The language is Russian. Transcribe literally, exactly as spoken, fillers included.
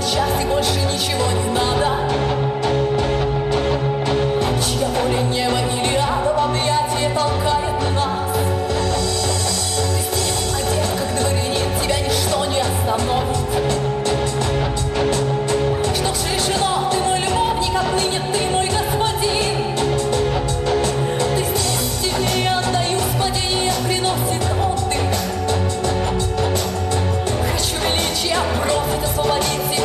сейчас и больше ничего не надо. Чья воля неба или ада в объятия толкает нас. Ты здесь одет, как дворянин, тебя ничто не остановит. Что ж решено, ты мой любовник, отныне ты мой господин. Ты здесь, тебе я отдаю, падение приносит отдых. Хочу величия бросить, освободить.